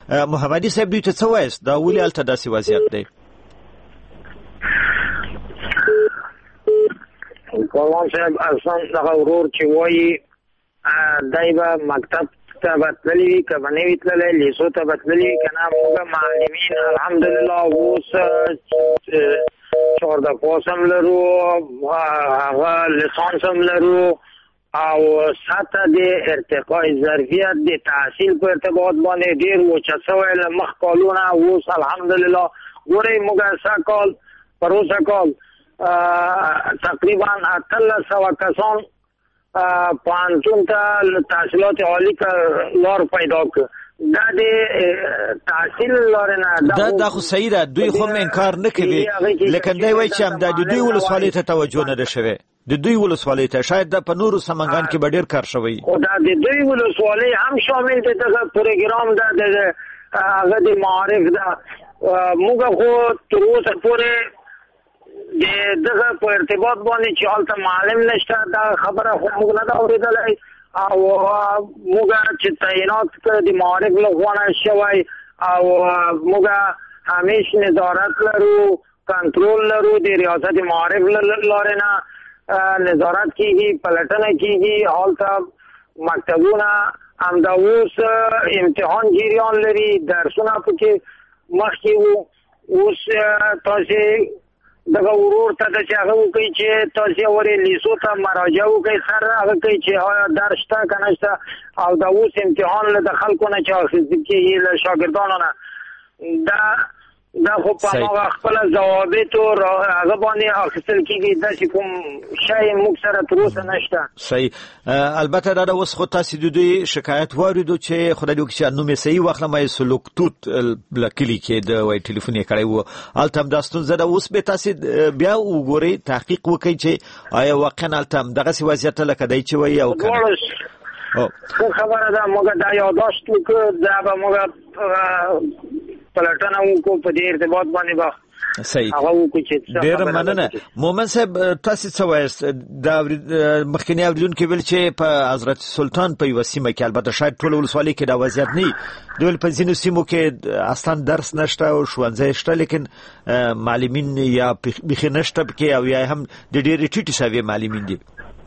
محمدي صاحب دوی ته څه وایست دا ولې هلته داسې وضعیت دی؟ قربان صاحب اصلا دغه ورور چې وایي دی به مکتب ته به تللی وي که به نه وي تللی لیسو ته به تللی وي که نه موږ معلمین الحمدلله اوس 14 پاس هم لرو هغه لیسانس هم لرو او سطح د ارتقاء ظرفیت د تحصیل په ارتباط باندې ډېر وچه شوی له مخ کالونه اوس الحمدلله ګورئ موږ سږ پروسه کال تقریبا 1800 کسان پانتون ته تحصیلات عالی لار پیدا کړ دا د تحصیل لار نه دا خو صحیح ده دوی خو انکار نه کوي لیکن دی وایي چې همدا د دوی ولسوالۍ ته توجه نه ده شوې د دوی ولسوالۍ ته شاید د په نورو سمنګان کې به ډېر کار شوی خو دا د دوی ولسوالۍ هم شامل دی دغه پروګرام ده هغه د معارف ده موږ خو تر اوسه پورې دغه په ارتباط باندې چې هلته معلم نشته دا خبره خو موږ نه ده اورېدلی او موږ چې تعینات د معارف لخوا نه شوی او موږ همیش نظارت لرو کنټرول لرو د ریاست معارف لارې نه نظارت کیږي پلټنه کیږي هلته مکتبونه همدا اوس امتحان جریان لري درسونه پکې مخکې وو اوس تاسې دغه ورور ته چې هغه وکړي چې تاسې ورې لیسو ته مراجعه وکړئ سر هغه کوي چې آیا درس شته که نشته او دا اوس امتحان له د خلکو نه چې اخیستل کېږي له شاګردانو نه دا خو په هغه خپله ضوابطو هغه باندې اخیستل کېږي داسې کوم شی موږ سره تر اوسه نشته. صحیح البته دا اوس خو تاسې د دوی شکایت واورېدو چې خدای دې وکړي چې نوم یې صحیح واخلم سلوک توت له کلي کې د وایي ټلیفون یې کړی وو هلته هم دا ستونزه ده اوس به تاسې بیا وګورئ تحقیق وکړئ چې آیا واقعا هلته هم دغسې وضعیت لکه دی چې وایي او که نه ښه خبره ده موږ دا یاداشت وکړو دا به موږ پلټنه وکړو په دې ارتباط باندې به صحیح ډېره مننه. مومن صاحب تاسې څه وایست دا مخکینی اورېدونکي ویل چې په حضرت سلطان په یوه سیمه کې البته شاید ټوله ولسوالۍ کې دا وضعیت نه وي دوی ویل په ځینو سیمو کې اصلا درس نشته او ښوونځی شته لیکن معلمین یا بیخي نشته پکې او یا هم د ډېرې ټیټې سویې معلمین دي.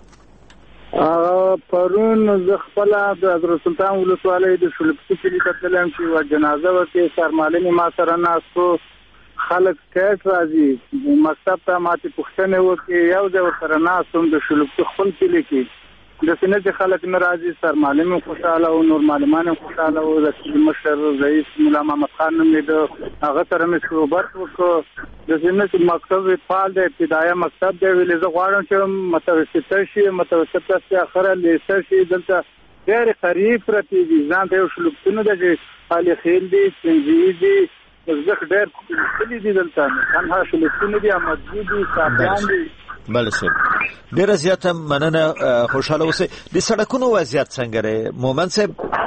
پرون زه خپله د حضرت سلطان ولسوالۍ د شلپسي کلي ته تلم چې یوه جنازه وه کې سرمعلم ما سره ناست و خلک سکیټ راځي مکتب ته ماتې پوښتنې وکړې یو ځای ورسره ناست وم د شلپسي خپل کلي کې داسې نه چې خلک نه راځي سرمعلم هم خوشحاله و نور معلمان هم خوشحاله و د مشر رئیس ملا محمد خان نومېده هغه سره مې صحبت وکړو داسې نه چې مکتب فعال دی ابتدایه مکتب دی ویلې زه غواړم چې متوسطه شي متوسطه چې اخره لیسه شي دلته ډېرې قریب پرتې دي ځان ته یو شلوکتونه ده چې خالي خیل دي سنځي دي زخ ډېر کلي دي دلته تنها شلوکتونه دي احمدجي دي صافیان دي. بله صاحب ډېره زیاته مننه خوشحاله اوسئ. د سړکونو وضعیت څنګه دی مومن صاحب؟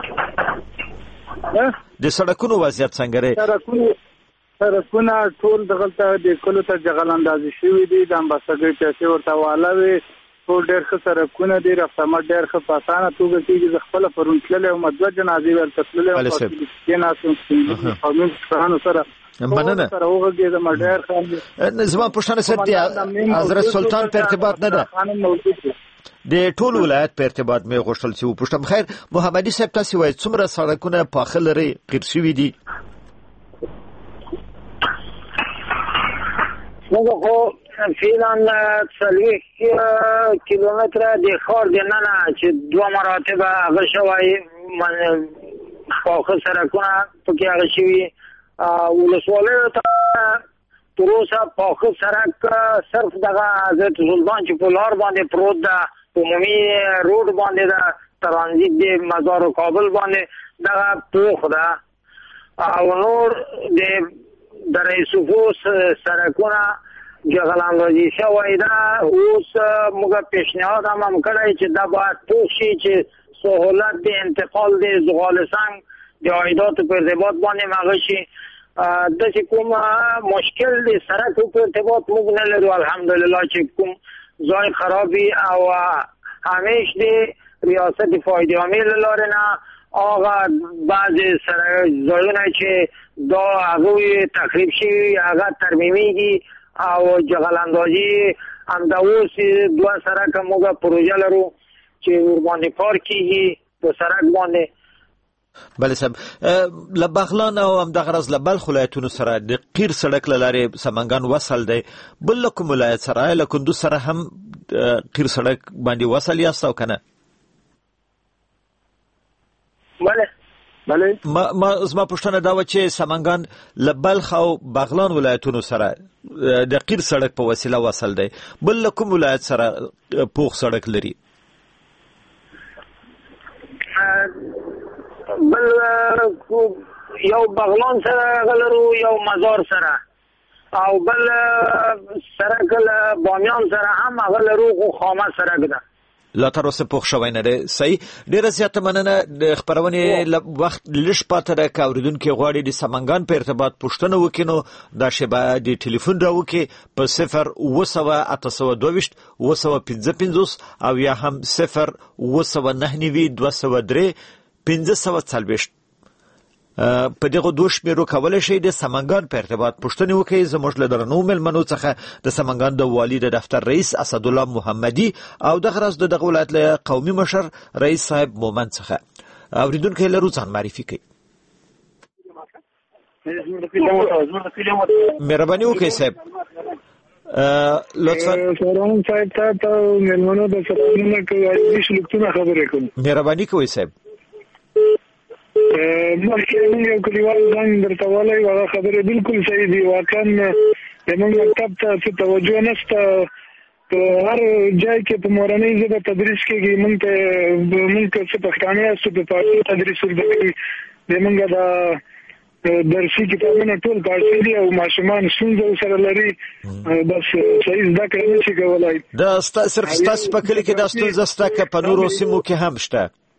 د سړکونو وضعیت څنګه دی؟ سړکونه ټول دغلته د کلو ته جغل اندازې شوي دي د امباسډر پیسې ورته واله وي ټول ډېر ښه سړکونه دي رفت آمد ډېر ښه په اسانه توګه کېږي زه خپله پرون تللی وم دوه جنازې ورته تللی وم کېناستم قومي مشرانو سره مننه زما پوښتنه صاحب د حضرت سلطان په ارتباط نه ده د ټول ولایت په ارتباط مې غوښتل چې وپوښتم. خیر محمدي صاحب تاسې وایي څومره سړکونه پاخه لري قیر شوي دي؟ موږ خو فعلا 40 کیلومتره د ښار دننه چې 2 مراتبه هغه شوی پاخه سړکونه پکې هغه شوي ولسوالیو ته تر اوسه پاخه سړک صرف دغه حضرت سلطان چې په لار باندې پروت ده عمومي روډ باندې ده ترانزیت د مزار کابل باندې دغه پوخ ده او نور د رئیسوفو سړکونه جغل اندازي شوی ده اوس موږ پیشنهاد هم کړی چې دا باید پوخ شي چې سهولت د انتقال د زغالسنګ د عایداتو په ارتباط باندې هغه شي داسې کوم مشکل د سړک په ارتباط موږ نه لرو الحمدلله چې کوم ځای خرابي او همیش د ریاست فایده عامې له لارې نه هغه بعض سره ځایونه چې دا هغه تخریب شي هغه ترمیمیږي او جغل اندازي همدا اوس دوه سره موږ پروژه لرو چې ورباندې کار کیږي په سرک باندې. بله صاحب لبغلان او همدغه راز لبلخ ولایتونو سره د قیر سړک له لارې سمنګان وصل دی. بل کوم ولایت سره له کندوز سره هم قیر سړک باندې وصل یاست او کنه؟ بله زما پوښتنه دا و چې سمنګان لبلخ او بغلان ولایتونو سره د قیر سړک په وسیله وصل دی. بل کوم ولایت سره پوخ سړک لري؟ بل یو بغلان سره غلرو یو مزار سره او بل سره کله بامیان سره هم غلرو خو خامه سره ده. لا تر اوسه پوښ شوی نه دی. صحیح، ډیره زیاته مننه. د خبرونې وخت لږ پاته ده. که اوریدونکي غواړي د سمنګان په ارتباط پوښتنه وکړي نو دا شیبه د ټلیفون راوکړي په 0 او یا هم 0 په دغه دوه شمیرو کولای شي د سمنګان په ارتباط پوښتنه وکړي. زموږ له درنو مېلمنو څخه د سمنګان د والي د دفتر رئیس اسدالله محمدي او دغه راز د دغه ولایت له قومي مشر رئیس صاحب مومن څخه اوریدونکي لرو ځان معرفي کوي. مهرباني وکړئ صاحب. لطفا سلام صاحب ته مېلمنو د سلامونه کوي شلوکتونه خبرې کوم. مهرباني کوئ صاحب. مخکې یو کلیوال ځان درته وایي هغه خبرې بالکل صحیح دي. واقعا زموږ مکتب ته څه توجه نشته. په هر ځای کې په مورنۍ ژبه تدریس کېږي. موږ څه پښتانه یاستو په پارسي تدریس ورکوي. زموږ د درسي کتابونه ټول پارسي دي او ماشومان ستونزه سره لري. بس صحیح زده کړه نشي کولای. دا صرف ستاسو په کلي کې دا ستونزه شته که په نورو سیمو کې هم شته؟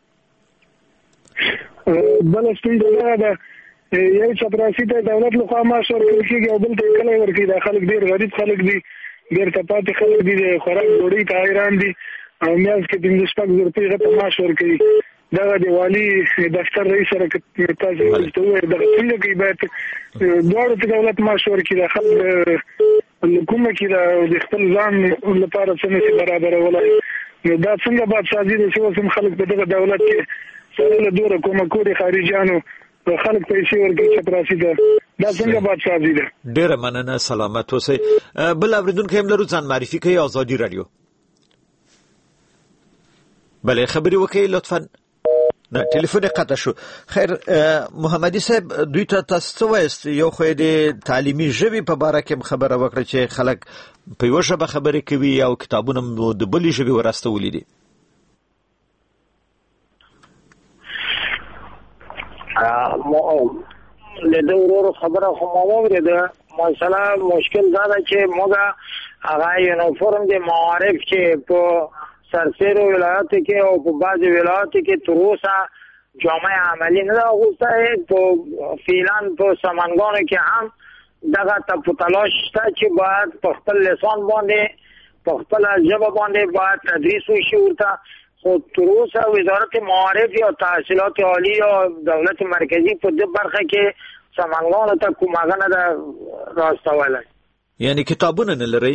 بل ستونزه دا ده یو چپراسی ته دولت لخوا معاش ورکول کېږي او بل ته کلی ورکوي. دا خلک ډېر غریب خلک دي، ډېر تپاتې خلک دي، د خوراک ډوډۍ ته حیران دي او میاشت کې 15 روپۍ هغه ته معاش ورکوي. دغه د والي دفتر رئیس سره تاسو ورته ووایئ دغه څنګه کوي باید دواړو ته دولت معاش ورکړي. د خلک کومه کې د خپل ځان لپاره څه نشي برابرولی. نو دا څنګه بادشاهي ده چې اوس هم خلک په دغه دولت کې سره له دوره کومه کورې خارجیانو خلک پیسې ورکوي چپراسي ده. دا څنګه بادشاهي ده؟ ډېره مننه، سلامت اوسئ. بل اوریدونکی هم لرو، ځان معرفي کوي. ازادي راډیو. بله خبرې وکړئ لطفا. نه ټلیفون قطع شو. خیر محمدي صاحب دوی ته تاسو څه وایست؟ یو خو د تعلیمي ژبې په باره کې خبره وکړه چې خلک په یوه ژبه خبرې کوي او کتابونه مو د بلې ژبې ورستولي دي. د ورور خبره خو ما واورېده. مثلا مشکل دا ده چې موږ هغه یونیفورم د معارف چې په سرسیرو ولایاتو کې او په بعضې ولایاتو کې تر اوسه جامعه عملي نه ده اغوستی. په فعلا په سمنګانو کې هم دغه په تلاش شته چې باید په خپل لسان باندې په خپله ژبه باندې باید تدریس وشي ورته. خو تر اوسه وزارت معارف یا تحصیلات عالی یا دولت مرکزی په دې برخه کې سمنګانو ته کوم هغه نه ده راستولی. یعنی کتابونه نه لرئ؟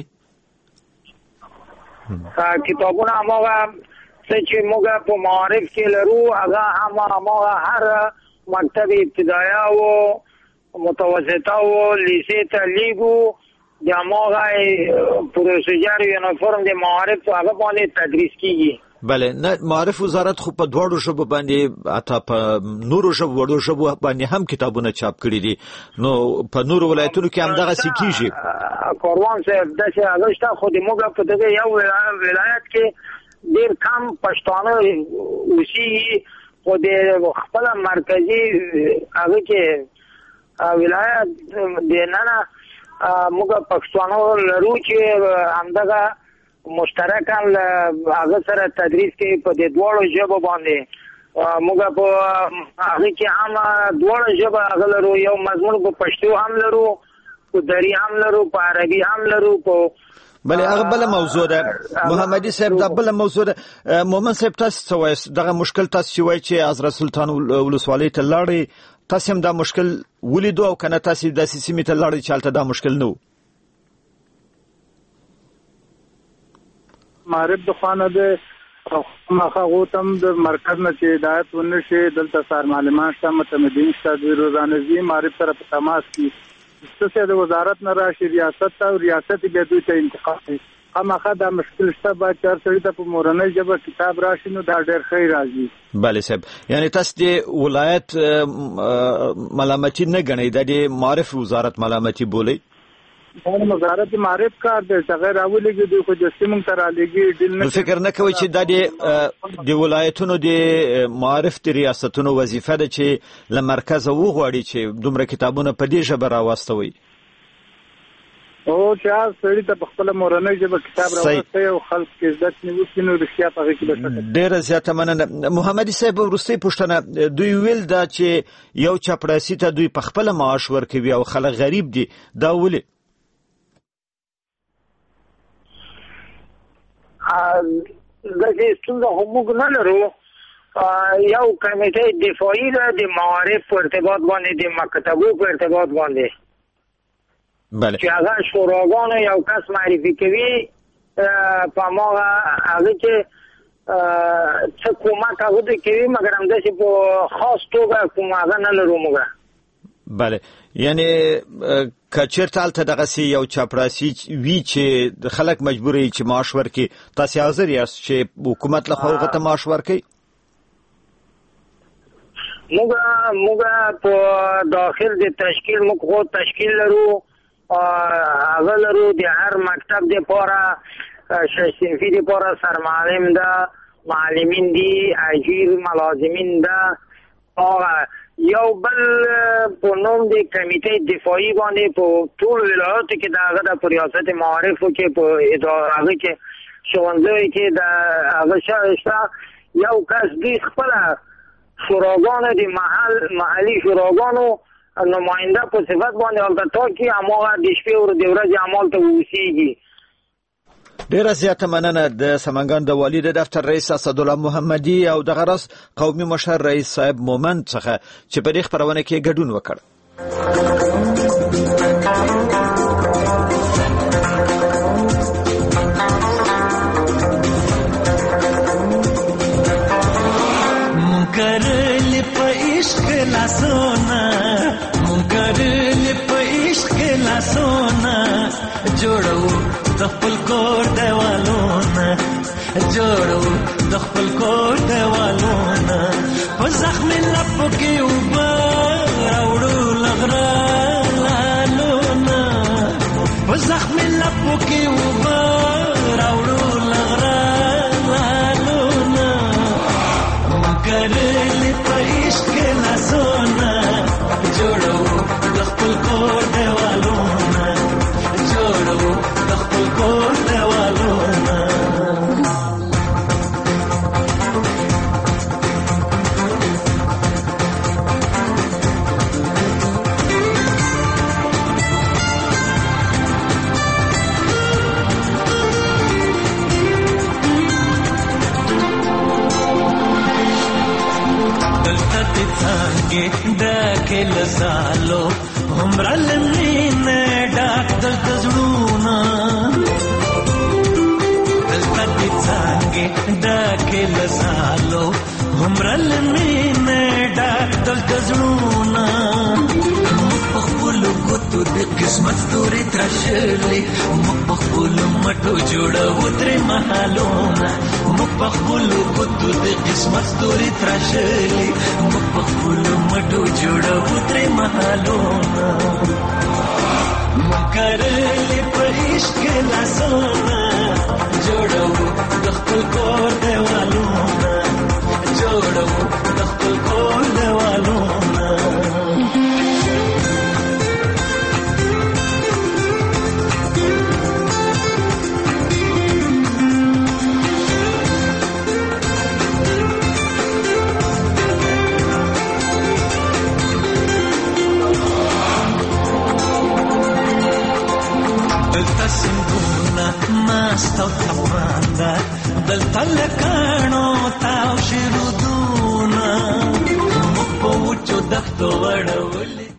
کتابونه هماغه څه چې موږ په معارف کې لرو هغه هماغه هر مکتب ابتدایه و متوسطه و لیسې ته لیږو. د هماغه پروسیجر یونیفورم د معارف هغه باندې تدریس کیږي. بله نه معارف وزارت خو په دواړو ژبو باندې حتی په نورو ژبو وړو ژبو باندې هم کتابونه چاپ کړي دي. نو په نورو ولایتونو کې هم دغه کیږي. کاروان صاحب داسې هغه شته خو د موږ په دغه یو ولایت کې ډېر کم پښتانه اوسېږي. خو د خپله مرکزي هغه کې ولایت دننه موږ پښتانه لرو چې همدغه مشترکاً هغه سره تدریس کوي په دې دواړو ژبو باندې. موږ په هغه کې هم دواړو ژبه هغه لرو. یو مضمون په پښتو هم لرو، په دري هم لرو، په عربي هم لرو، په بله هغه بل موضوع ده محمدي صاحب دا بل موضوع ده مومن صاحب تاسو وایي دغه مشکل تاسو وایي چې حضرت سلطان ولسوالۍ ته لاړې تاسو هم دا مشکل ولیدو او کنه تاسو د سیمې ته لاړې چالت دا مشکل نو معرف د خانه ده مخه غوتم د مرکز نه چې هدایت ونشي دلته سار معلمان شته متمدین شته د روزانه زی معرف طرف تماس کی څه د وزارت نه راشي ریاست او ریاست به دوی ته انتقال کوي هغه دا مشکل شته با چار سړی ته په مورنۍ ژبه کتاب راشي نو دا ډېر خیر راځي. بله صاحب یعنی تاسو د ولایت ملامتي نه غنئ د معرف وزارت ملامتي بولی دا وزارت معرف کار دی چې غیر اولیږي د خو د سیمون تر علیږي ډیل نه فکر نه کوي چې د ولایتونو د معرف د ریاستونو وظیفه ده چې له مرکز وغواړي چې دومره کتابونه په دې ژبه راوستوي او چې سړی ته خپل مورنۍ ژبه کتاب راوستي او خلک کې عزت نیوي نو رښتیا په کې بشکره ډېر زیاته مننه. محمدي صاحب ورستي پښتنه دوی ویل دا چې یو چپړاسي ته دوی په خپل معاش ورکوي او خلک غریب دي دا ولې دغه څنګه همغه نه لرو یو کمیټه دفاعي د معارف په ارتباط باندې د مکتبو په ارتباط باندې بله چې هغه شوراګانو یو کس معرفي کوي په ماغه هغه چې څه کومه هغه کوي مګر هم د په خاص توګه کومه هغه نه لرو موږ. بله یعنی کچرتال ته دغه سی یو چپړاسي وی چې خلک مجبوري چې معاش ورکړي تاسو حاضر یاست چې حکومت له خوا غته معاش ورکړي موږ په داخل د تشکیل موږ خو تشکیل لرو هغه لرو د هر مکتب د پاره شصنفي د پاره سرمعلم ده معلمین دي اجیر ملازمین ده یو بل په نوم د کمیټې دفاعي باندې په ټول ولایتو کې دغه د ریاست معارف کې په اداره هغه کې ښوونځي کې د هغه شاته یو کس دی خپل شوراګانو د محلي شوراګانو نماینده په صفت باندې البته کې هغه د شپې او د ورځې عمل ته ووسیږي. ډیره زیاته مننه د سمنګان د والی د دفتر رئیس اسدالله محمدي او د غرس قومي مشر رئیس صاحب مومن څخه چې په دې خبرونه کې ګډون وکړ. مونږ په عشق لاسونه مونږ په عشق لاسونه جوړو د خپل کور دیوالونه جوړو د خپل کور دیوالونه په زخم لپو کې اوبه راوړو لغره لالونه په زخم لپو کې اوبه راوړو لغره لالونه مګرلې په عشق لاسونه جوړو د خپل کور دیوالونه جوړو کور دیوالونه دلته دې څنګه ډکه لسالو همرا لمینه ډاک دلته زړونه ډاکې لسالو همرل مینه ډاک دلته زړونه موږ په خپلو ګوتو د قسمت ستوري تراشلې موږ په خپلو مټو جوړوو ترې محلونه موږ په خپلو ګوتو د قسمت ستوري تراشلې موږ په خپلو مټو جوړوو ترې محلونه مګرلې په عشق لاسونه جوړو د خپل کور دیوالونه جوړو د خپل کور دیوالونه مست او تمانده دلته لکانو تاو شرودونه مخ په وچو دښتو وړولې